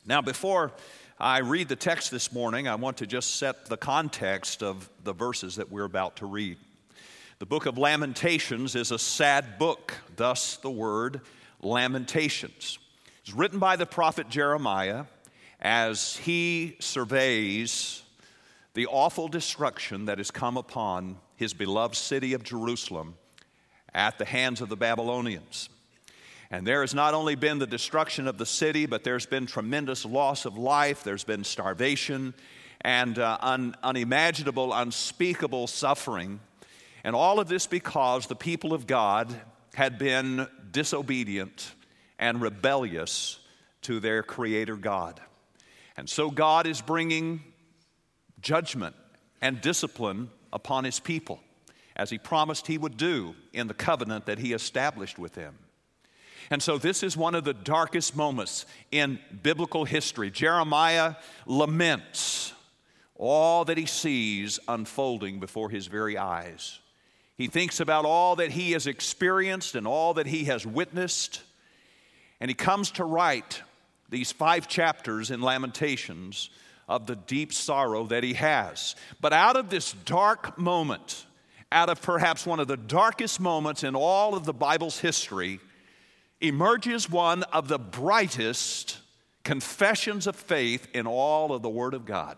Now, before I read the text this morning, I want to just set the context of the verses that we're about to read. The book of Lamentations is a sad book, thus the word Lamentations. It's written by the prophet Jeremiah as he surveys the awful destruction that has come upon his beloved city of Jerusalem at the hands of the Babylonians. And there has not only been the destruction of the city, but there's been tremendous loss of life, there's been starvation, and unimaginable, unspeakable suffering. And all of this because the people of God had been disobedient and rebellious to their Creator God. And so God is bringing judgment and discipline upon His people, as He promised He would do in the covenant that He established with them. And so this is one of the darkest moments in biblical history. Jeremiah laments all that he sees unfolding before his very eyes. He thinks about all that he has experienced and all that he has witnessed. And he comes to write these 5 chapters in Lamentations of the deep sorrow that he has. But out of this dark moment, out of perhaps one of the darkest moments in all of the Bible's history, emerges one of the brightest confessions of faith in all of the Word of God.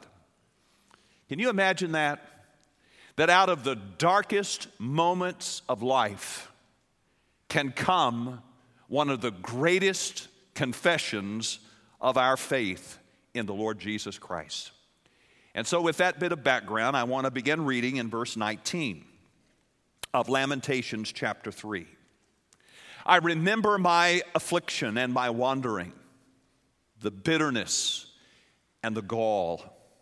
Can you imagine that? That out of the darkest moments of life can come one of the greatest confessions of our faith in the Lord Jesus Christ. And so with that bit of background, I want to begin reading in verse 19 of Lamentations chapter 3. I remember my affliction and my wandering, the bitterness and the gall.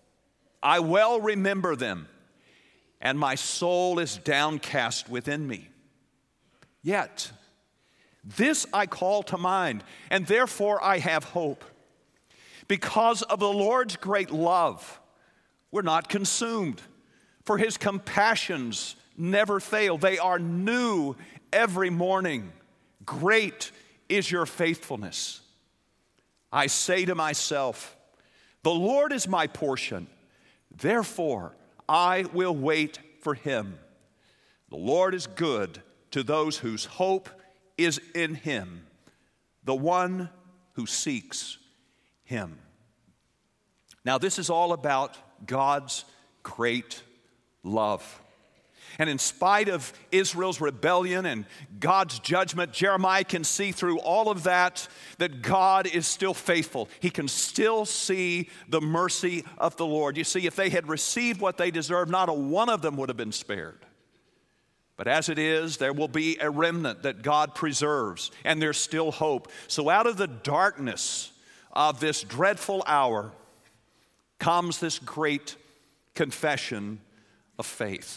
I well remember them, and my soul is downcast within me. Yet, this I call to mind, and therefore I have hope. Because of the Lord's great love, we're not consumed, for His compassions never fail. They are new every morning. Great is your faithfulness. I say to myself, the Lord is my portion, therefore I will wait for Him. The Lord is good to those whose hope is in Him, the one who seeks Him. Now, this is all about God's great love. And in spite of Israel's rebellion and God's judgment, Jeremiah can see through all of that God is still faithful. He can still see the mercy of the Lord. You see, if they had received what they deserved, not a one of them would have been spared. But as it is, there will be a remnant that God preserves, and there's still hope. So out of the darkness of this dreadful hour comes this great confession of faith.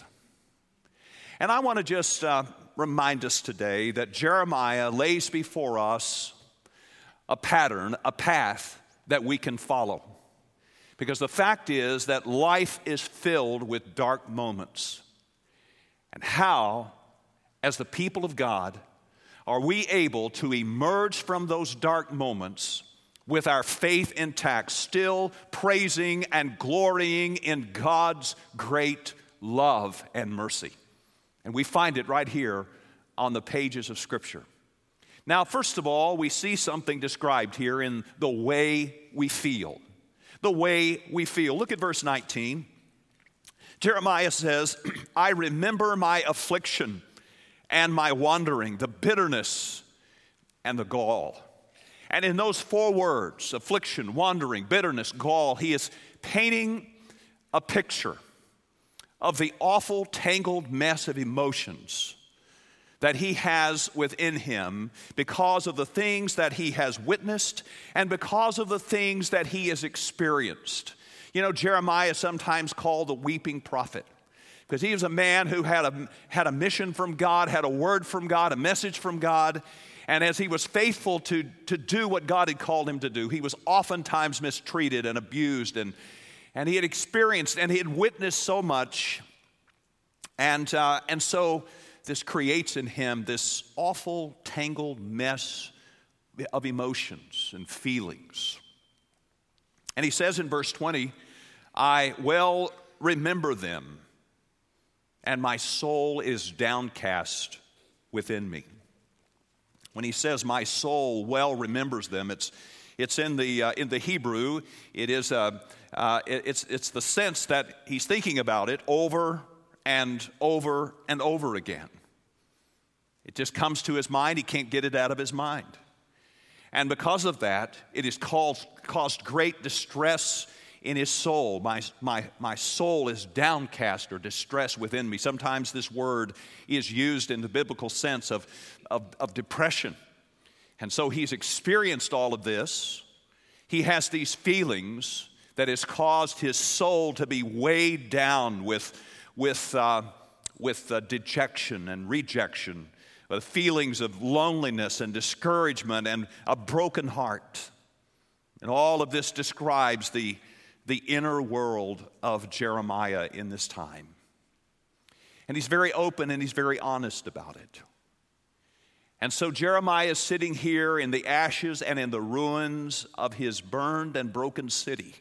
And I want to just remind us today that Jeremiah lays before us a pattern, a path that we can follow. Because the fact is that life is filled with dark moments. And how, as the people of God, are we able to emerge from those dark moments with our faith intact, still praising and glorying in God's great love and mercy? And we find it right here on the pages of Scripture. Now, first of all, we see something described here in the way we feel. The way we feel. Look at verse 19. Jeremiah says, I remember my affliction and my wandering, the bitterness and the gall. And in those 4 words, affliction, wandering, bitterness, gall, he is painting a picture of the awful, tangled mess of emotions that he has within him because of the things that he has witnessed and because of the things that he has experienced. You know, Jeremiah is sometimes called the weeping prophet because he was a man who had a mission from God, had a word from God, a message from God. And as he was faithful to do what God had called him to do, he was oftentimes mistreated and abused, and he had experienced and he had witnessed so much. And so this creates in him this awful, tangled mess of emotions and feelings. And he says in verse 20, I well remember them, and my soul is downcast within me. When he says my soul well remembers them, it's in the Hebrew. It is it's the sense that he's thinking about it over and over and over again. It just comes to his mind. He can't get it out of his mind. And because of that, it has caused great distress in his soul. My soul is downcast or distressed within me. Sometimes this word is used in the biblical sense of depression. And so he's experienced all of this. He has these feelings that has caused his soul to be weighed down with dejection and rejection, with feelings of loneliness and discouragement and a broken heart. And all of this describes the inner world of Jeremiah in this time. And he's very open and he's very honest about it. And so Jeremiah is sitting here in the ashes and in the ruins of his burned and broken city.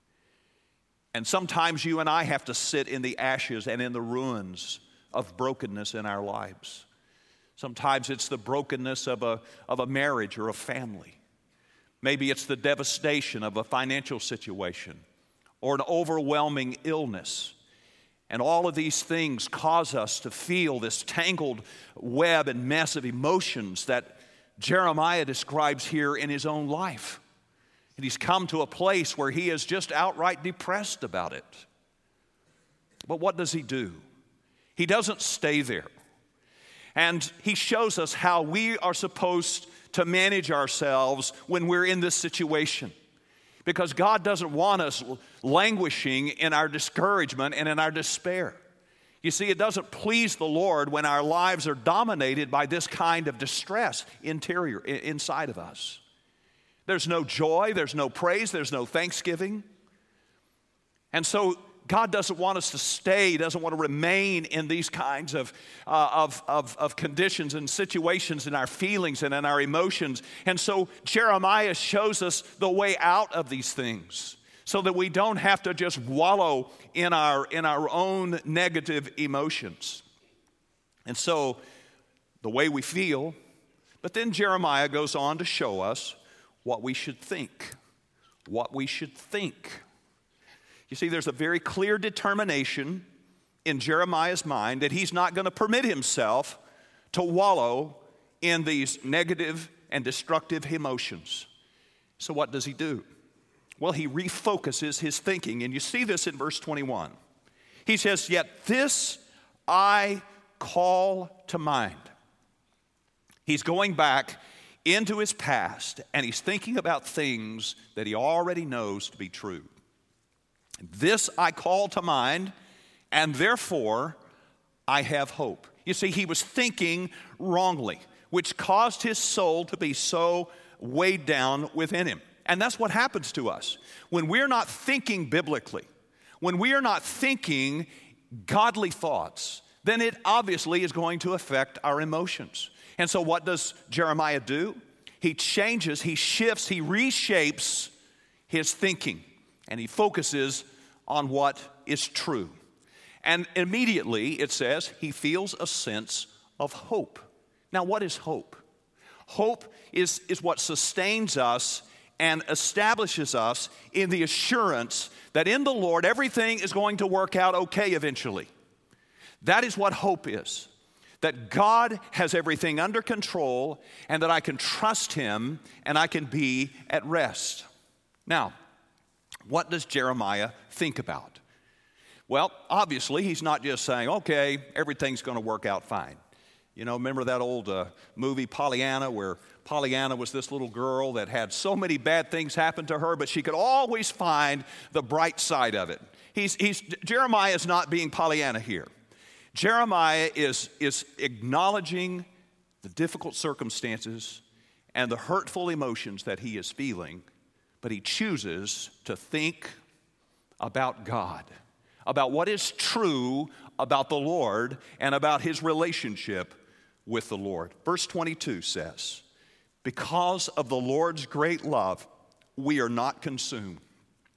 And sometimes you and I have to sit in the ashes and in the ruins of brokenness in our lives. Sometimes it's the brokenness of a marriage or a family. Maybe it's the devastation of a financial situation or an overwhelming illness. And all of these things cause us to feel this tangled web and mess of emotions that Jeremiah describes here in his own life. And he's come to a place where he is just outright depressed about it. But what does he do? He doesn't stay there. And he shows us how we are supposed to manage ourselves when we're in this situation. Because God doesn't want us languishing in our discouragement and in our despair. You see, it doesn't please the Lord when our lives are dominated by this kind of distress inside of us. There's no joy, there's no praise, there's no thanksgiving. And so God doesn't want us to stay, doesn't want to remain in these kinds of conditions and situations in our feelings and in our emotions. And so Jeremiah shows us the way out of these things so that we don't have to just wallow in our own negative emotions. And so the way we feel, but then Jeremiah goes on to show us what we should think. What we should think. You see, there's a very clear determination in Jeremiah's mind that he's not going to permit himself to wallow in these negative and destructive emotions. So what does he do? Well, he refocuses his thinking, and you see this in verse 21. He says, "Yet this I call to mind." He's going back into his past, and he's thinking about things that he already knows to be true. "This I call to mind, and therefore I have hope." You see, he was thinking wrongly, which caused his soul to be so weighed down within him. And that's what happens to us. When we're not thinking biblically, when we are not thinking godly thoughts, then it obviously is going to affect our emotions. And so what does Jeremiah do? He changes, he shifts, he reshapes his thinking. And he focuses on what is true. And immediately, it says, he feels a sense of hope. Now, what is hope? Hope is what sustains us and establishes us in the assurance that in the Lord, everything is going to work out okay eventually. That is what hope is. That God has everything under control and that I can trust Him and I can be at rest. Now, what does Jeremiah think about? Well, obviously, he's not just saying, okay, everything's going to work out fine. You know, remember that old movie Pollyanna, where Pollyanna was this little girl that had so many bad things happen to her, but she could always find the bright side of it. Jeremiah is not being Pollyanna here. Jeremiah is acknowledging the difficult circumstances and the hurtful emotions that he is feeling, but he chooses to think about God, about what is true about the Lord and about his relationship with the Lord. Verse 22 says, "Because of the Lord's great love, we are not consumed,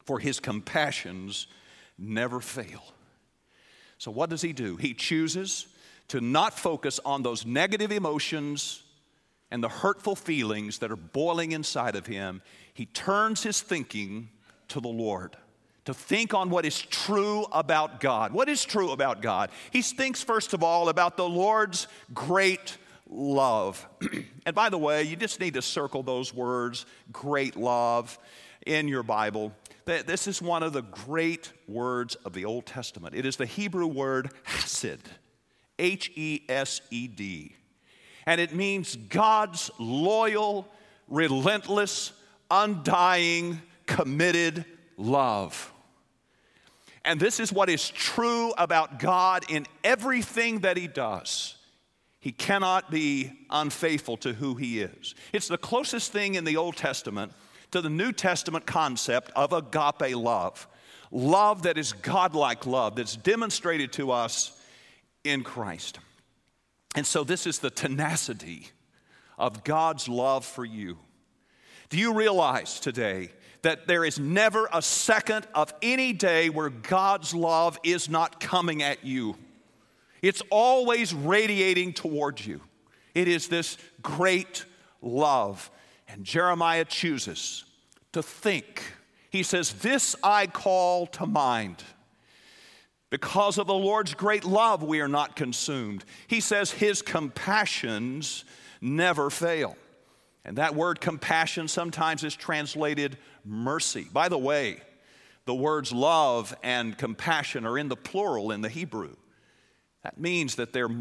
for his compassions never fail. So what does he do? He chooses to not focus on those negative emotions and the hurtful feelings that are boiling inside of him. He turns his thinking to the Lord, to think on what is true about God. What is true about God? He thinks, first of all, about the Lord's great love. And by the way, you just need to circle those words, great love, in your Bible. This is one of the great words of the Old Testament. It is the Hebrew word hesed, H-E-S-E-D. And it means God's loyal, relentless, undying, committed love. And this is what is true about God in everything that he does. He cannot be unfaithful to who he is. It's the closest thing in the Old Testament to the New Testament concept of agape love. Love that is godlike love, that's demonstrated to us in Christ. And so this is the tenacity of God's love for you. Do you realize today that there is never a second of any day where God's love is not coming at you? It's always radiating towards you. It is this great love. And Jeremiah chooses to think. He says, "This I call to mind. Because of the Lord's great love, we are not consumed." He says, "His compassions never fail." And that word compassion sometimes is translated mercy. By the way, the words love and compassion are in the plural in the Hebrew. That means that there are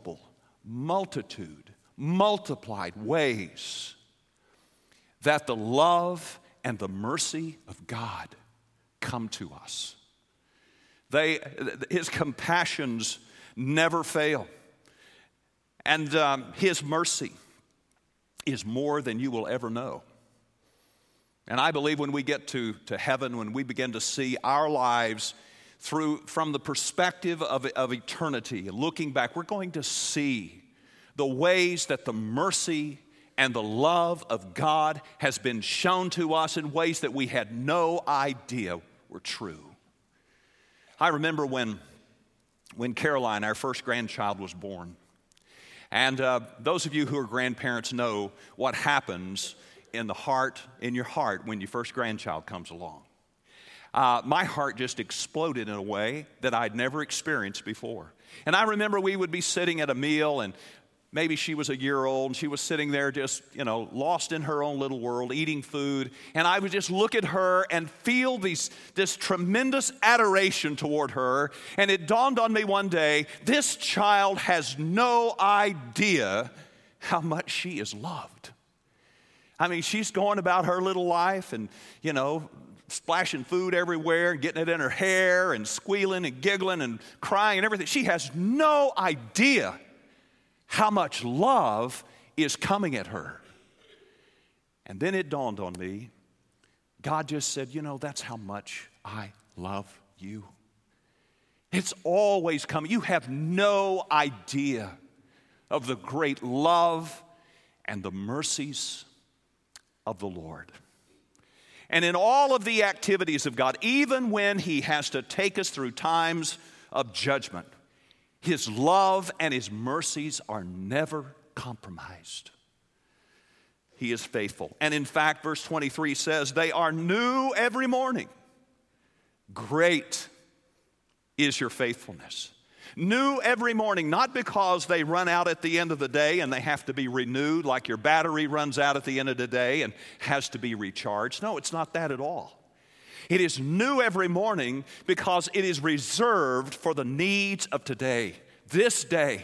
multiplied ways that the love and the mercy of God come to us. His compassions never fail. And his mercy is more than you will ever know. And I believe when we get to heaven, when we begin to see our lives from the perspective of eternity, looking back, we're going to see the ways that the mercy and the love of God has been shown to us in ways that we had no idea were true. I remember when Caroline, our first grandchild, was born. And those of you who are grandparents know what happens in your heart when your first grandchild comes along. My heart just exploded in a way that I'd never experienced before. And I remember we would be sitting at a meal, and maybe she was a year old, and she was sitting there just, lost in her own little world, eating food. And I would just look at her and feel this tremendous adoration toward her. And it dawned on me one day, this child has no idea how much she is loved. I mean, she's going about her little life and, splashing food everywhere, getting it in her hair and squealing and giggling and crying and everything. She has no idea how much love is coming at her. And then it dawned on me, God just said, that's how much I love you. It's always coming. You have no idea of the great love and the mercies of the Lord. And in all of the activities of God, even when he has to take us through times of judgment, his love and his mercies are never compromised. He is faithful. And in fact, verse 23 says, they are new every morning. Great is your faithfulness. New every morning, not because they run out at the end of the day and they have to be renewed, like your battery runs out at the end of the day and has to be recharged. No, it's not that at all. It is new every morning because it is reserved for the needs of today, this day.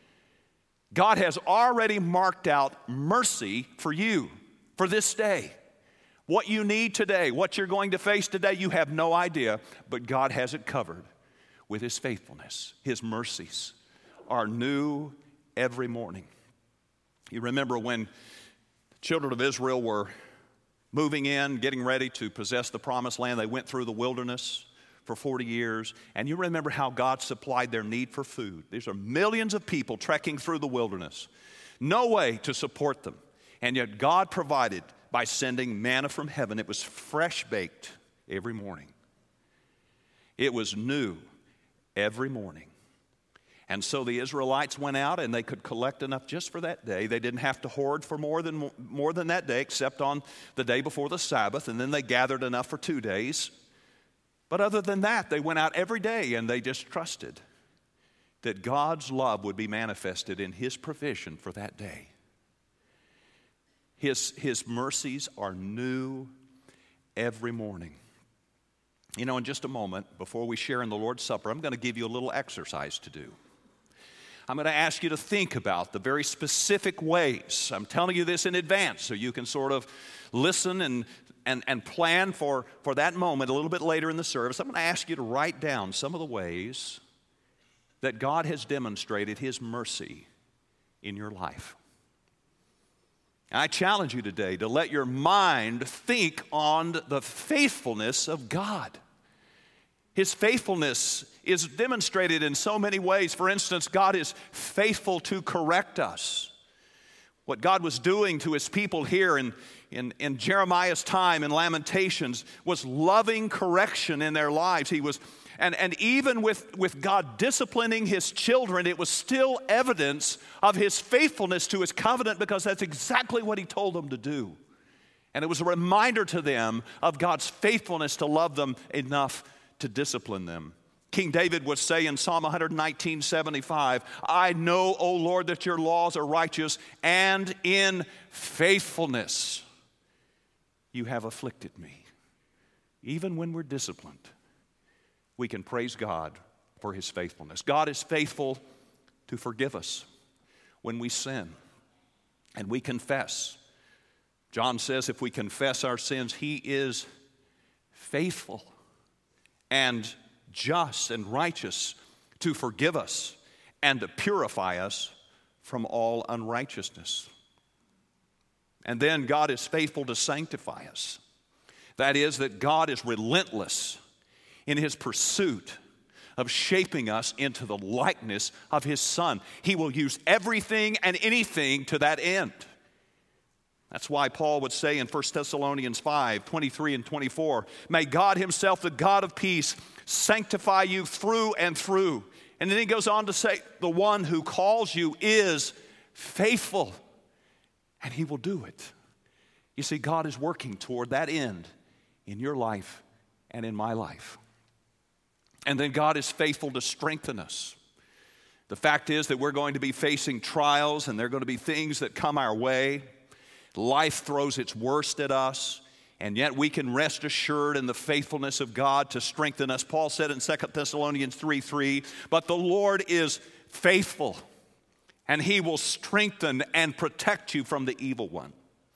God has already marked out mercy for you, for this day. What you need today, what you're going to face today, you have no idea, but God has it covered with his faithfulness. His mercies are new every morning. You remember when the children of Israel were moving in, getting ready to possess the promised land, they went through the wilderness for 40 years, and you remember how God supplied their need for food. These are millions of people trekking through the wilderness. No way to support them. And yet God provided by sending manna from heaven. It was fresh baked. every morning. It was new every morning. And so the Israelites went out and they could collect enough just for that day. They didn't have to hoard for more than that day, except on the day before the Sabbath, and then they gathered enough for 2 days. But other than that, they went out every day and they just trusted that God's love would be manifested in His provision for that day. His mercies are new every morning. You know, in just a moment, before we share in the Lord's Supper, I'm going to give you a little exercise to do. I'm going to ask you to think about the very specific ways. I'm telling you this in advance so you can sort of listen and plan for that moment a little bit later in the service. I'm going to ask you to write down some of the ways that God has demonstrated His mercy in your life. I challenge you today to let your mind think on the faithfulness of God. His faithfulness is demonstrated in so many ways. For instance, God is faithful to correct us. What God was doing to His people here in Jeremiah's time in Lamentations was loving correction in their lives. And even with God disciplining His children, it was still evidence of His faithfulness to His covenant, because that's exactly what He told them to do. And it was a reminder to them of God's faithfulness to love them enough to discipline them. King David would say in Psalm 119:75, I know, O Lord, that your laws are righteous, and in faithfulness you have afflicted me. Even when we're disciplined, we can praise God for His faithfulness. God is faithful to forgive us when we sin and we confess. John says if we confess our sins, He is faithful and just and righteous to forgive us and to purify us from all unrighteousness. And then God is faithful to sanctify us. That is, that God is relentless in His pursuit of shaping us into the likeness of His Son. He will use everything and anything to that end. That's why Paul would say in 1 Thessalonians 5:23 and 24, may God Himself, the God of peace, sanctify you through and through. And then he goes on to say, the one who calls you is faithful, and He will do it. You see, God is working toward that end in your life and in my life. And then God is faithful to strengthen us. The fact is that we're going to be facing trials, and there are going to be things that come our way. Life throws its worst at us, and yet we can rest assured in the faithfulness of God to strengthen us. Paul said in 2 Thessalonians 3:3, but the Lord is faithful, and He will strengthen and protect you from the evil one.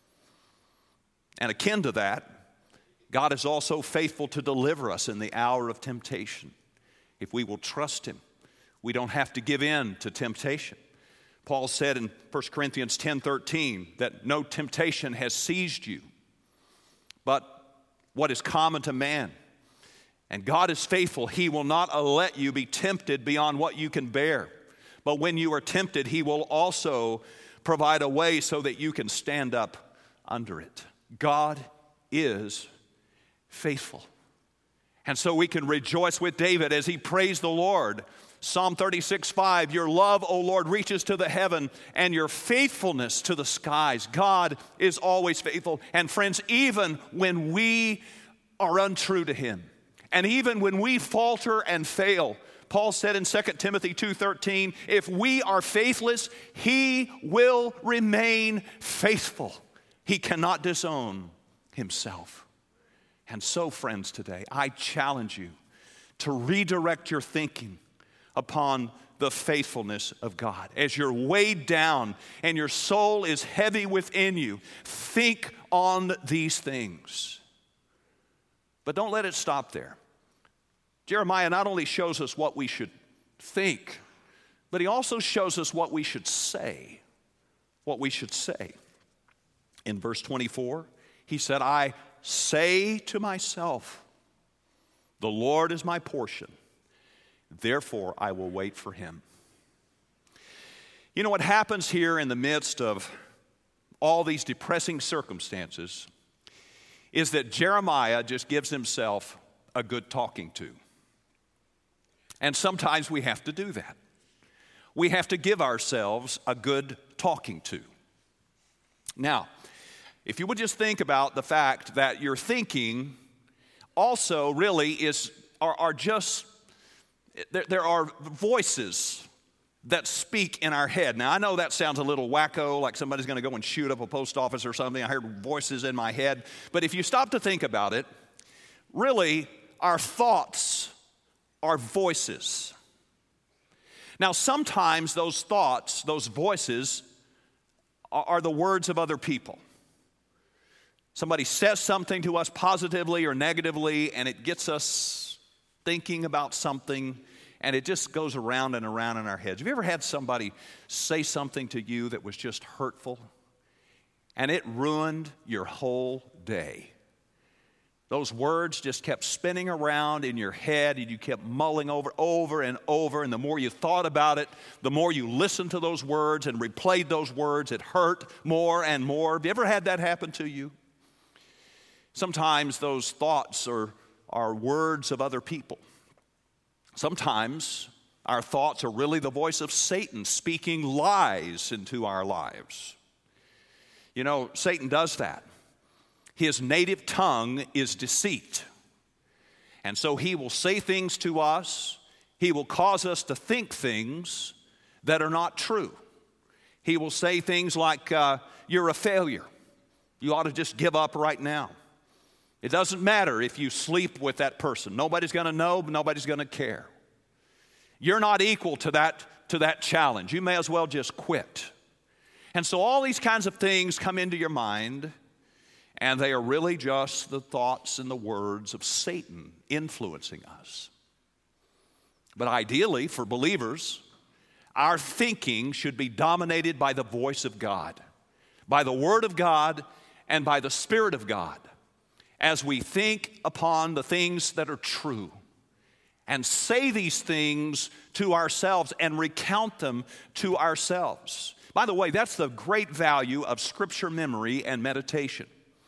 And akin to that, God is also faithful to deliver us in the hour of temptation. If we will trust Him, we don't have to give in to temptation. Paul said in 1 Corinthians 10:13 that no temptation has seized you, but what is common to man. And God is faithful. He will not let you be tempted beyond what you can bear. But when you are tempted, He will also provide a way so that you can stand up under it. God is faithful. And so we can rejoice with David as he praised the Lord. Psalm 36:5, your love, O Lord, reaches to the heaven, and your faithfulness to the skies. God is always faithful. And friends, even when we are untrue to Him, and even when we falter and fail, Paul said in 2 Timothy 2:13, if we are faithless, He will remain faithful. He cannot disown Himself. And so, friends, today, I challenge you to redirect your thinking upon the faithfulness of God. As you're weighed down and your soul is heavy within you, think on these things. But don't let it stop there. Jeremiah not only shows us what we should think, but he also shows us what we should say. What we should say. In verse 24, he said, I say to myself, the Lord is my portion. Therefore, I will wait for Him. You know what happens here in the midst of all these depressing circumstances is that Jeremiah just gives himself a good talking to. And sometimes we have to do that. We have to give ourselves a good talking to. Now, if you would just think about the fact that your thinking also really are just, there are voices that speak in our head. Now, I know that sounds a little wacko, like somebody's going to go and shoot up a post office or something. I heard voices in my head. But if you stop to think about it, really, our thoughts are voices. Now, sometimes those thoughts, those voices, are the words of other people. Somebody says something to us positively or negatively, and it gets us thinking about something, and it just goes around and around in our heads. Have you ever had somebody say something to you that was just hurtful, and it ruined your whole day? Those words just kept spinning around in your head, and you kept mulling over and over, and the more you thought about it, the more you listened to those words and replayed those words, it hurt more and more. Have you ever had that happen to you? Sometimes those thoughts are words of other people. Sometimes our thoughts are really the voice of Satan speaking lies into our lives. You know, Satan does that. His native tongue is deceit. And so he will say things to us. He will cause us to think things that are not true. He will say things like, you're a failure. You ought to just give up right now. It doesn't matter if you sleep with that person. Nobody's going to know, but nobody's going to care. You're not equal to that challenge. You may as well just quit. And so all these kinds of things come into your mind, and they are really just the thoughts and the words of Satan influencing us. But ideally, for believers, our thinking should be dominated by the voice of God, by the Word of God, and by the Spirit of God, as we think upon the things that are true and say these things to ourselves and recount them to ourselves. By the way, that's the great value of Scripture memory and meditation.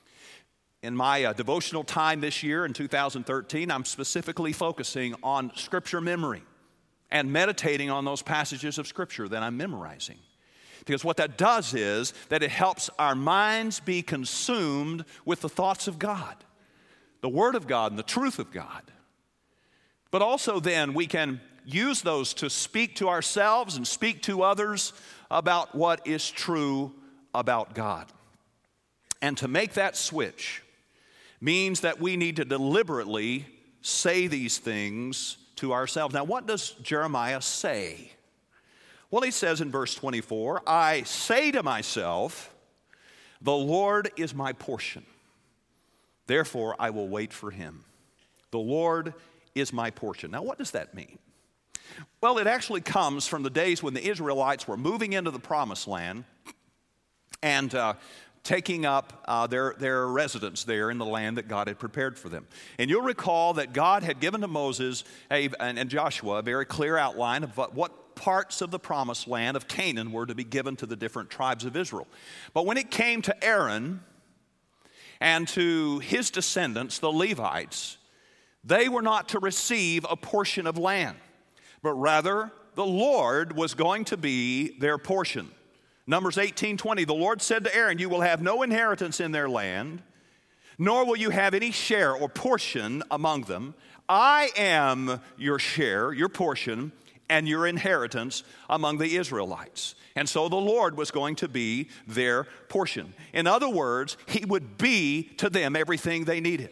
In my devotional time this year in 2013, I'm specifically focusing on Scripture memory and meditating on those passages of Scripture that I'm memorizing. Because what that does is that it helps our minds be consumed with the thoughts of God, the Word of God and the truth of God. But also then we can use those to speak to ourselves and speak to others about what is true about God. And to make that switch means that we need to deliberately say these things to ourselves. Now, what does Jeremiah say? Well, he says in verse 24, I say to myself, the Lord is my portion. Therefore, I will wait for him. The Lord is my portion. Now, what does that mean? Well, it actually comes from the days when the Israelites were moving into the promised land and taking up their residence there in the land that God had prepared for them. And you'll recall that God had given to Moses and Joshua a very clear outline of what parts of the promised land of Canaan were to be given to the different tribes of Israel. But when it came to Aaron and to his descendants, the Levites, they were not to receive a portion of land, but rather the Lord was going to be their portion. Numbers 18:20, the Lord said to Aaron, you will have no inheritance in their land, nor will you have any share or portion among them. I am your share, your portion, and your inheritance among the Israelites. And so the Lord was going to be their portion. In other words, he would be to them everything they needed.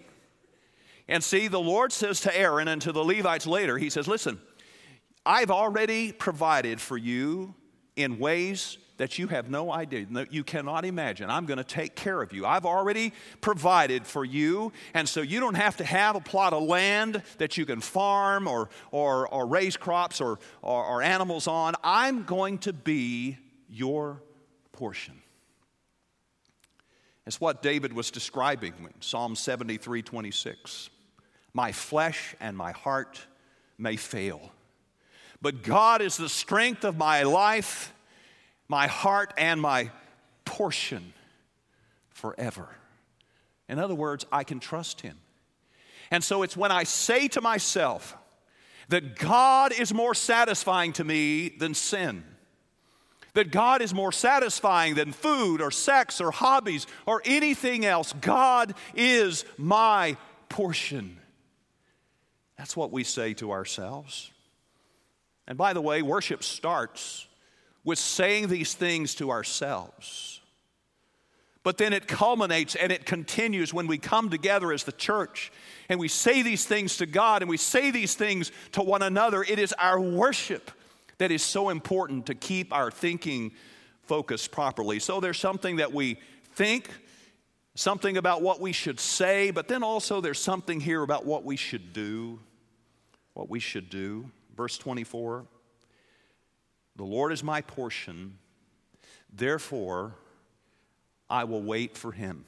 And see, the Lord says to Aaron and to the Levites later, he says, listen, I've already provided for you in ways that you have no idea, that you cannot imagine. I'm going to take care of you. I've already provided for you, and so you don't have to have a plot of land that you can farm or raise crops or animals on. I'm going to be your portion. It's what David was describing in Psalm 73:26. My flesh and my heart may fail, but God is the strength of my life, my heart and my portion forever. In other words, I can trust Him. And so it's when I say to myself that God is more satisfying to me than sin, that God is more satisfying than food or sex or hobbies or anything else. God is my portion. That's what we say to ourselves. And by the way, worship starts with saying these things to ourselves. But then it culminates and it continues when we come together as the church and we say these things to God and we say these things to one another. It is our worship that is so important to keep our thinking focused properly. So there's something that we think, something about what we should say, but then also there's something here about what we should do. What we should do. Verse 24, the Lord is my portion, therefore I will wait for Him.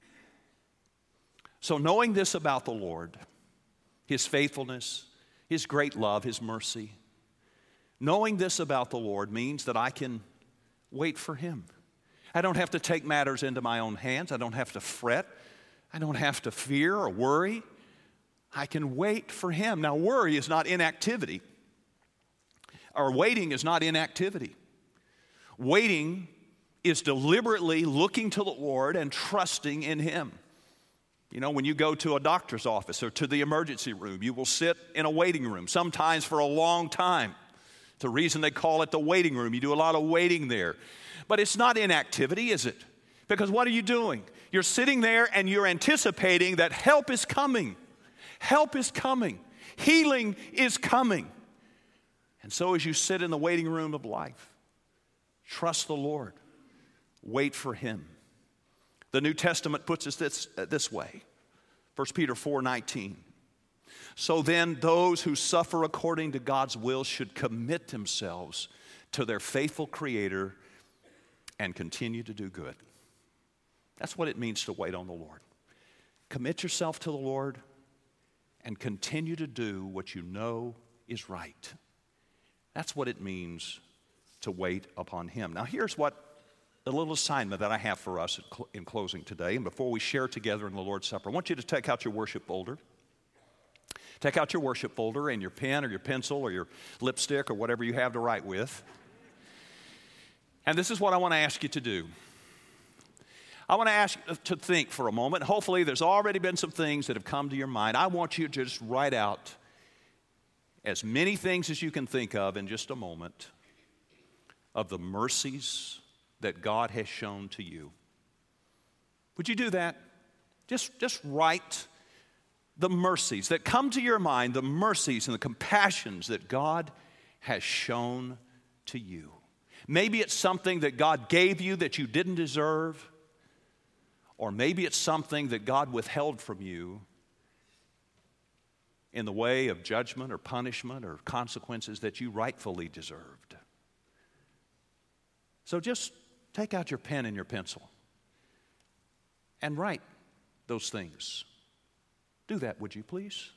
So knowing this about the Lord, His faithfulness, His great love, His mercy, knowing this about the Lord means that I can wait for Him. I don't have to take matters into my own hands. I don't have to fret. I don't have to fear or worry. I can wait for Him. Now, worry is not inactivity. Or waiting is not inactivity. Waiting is deliberately looking to the Lord and trusting in Him. You know, when you go to a doctor's office or to the emergency room, you will sit in a waiting room, sometimes for a long time. It's the reason they call it the waiting room. You do a lot of waiting there. But it's not inactivity, is it? Because what are you doing? You're sitting there and you're anticipating that help is coming. Help is coming. Healing is coming. And so as you sit in the waiting room of life, trust the Lord. Wait for Him. The New Testament puts us this way. 1 Peter 4:19. So then those who suffer according to God's will should commit themselves to their faithful Creator and continue to do good. That's what it means to wait on the Lord. Commit yourself to the Lord and continue to do what you know is right. That's what it means to wait upon Him. Now here's what the little assignment that I have for us in closing today, and before we share together in the Lord's Supper. I want you to take out your worship folder. Take out your worship folder and your pen or your pencil or your lipstick or whatever you have to write with. And this is what I want to ask you to do. I want to ask you to think for a moment. Hopefully there's already been some things that have come to your mind. I want you to just write out as many things as you can think of in just a moment of the mercies that God has shown to you. Would you do that? Just write the mercies that come to your mind, the mercies and the compassions that God has shown to you. Maybe it's something that God gave you that you didn't deserve, or maybe it's something that God withheld from you in the way of judgment or punishment or consequences that you rightfully deserved. So just take out your pen and your pencil and write those things. Do that, would you please?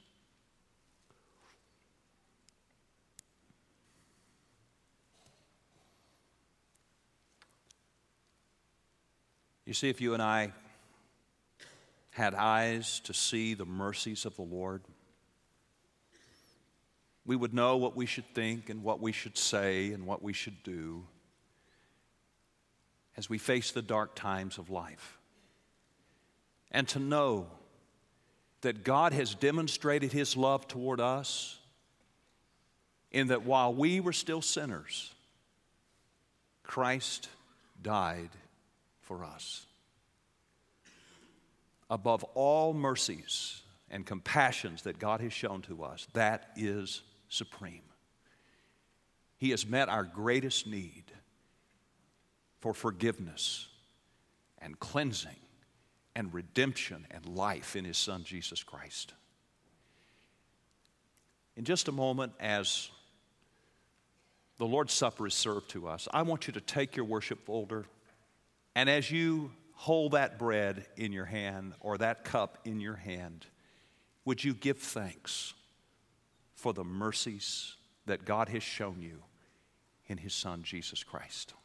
You see, if you and I had eyes to see the mercies of the Lord, we would know what we should think and what we should say and what we should do as we face the dark times of life. And to know that God has demonstrated His love toward us in that while we were still sinners, Christ died for us. Above all mercies and compassions that God has shown to us, that is supreme. He has met our greatest need for forgiveness and cleansing and redemption and life in His Son, Jesus Christ. In just a moment, as the Lord's Supper is served to us, I want you to take your worship folder, and as you hold that bread in your hand or that cup in your hand, would you give thanks for the mercies that God has shown you in His Son, Jesus Christ?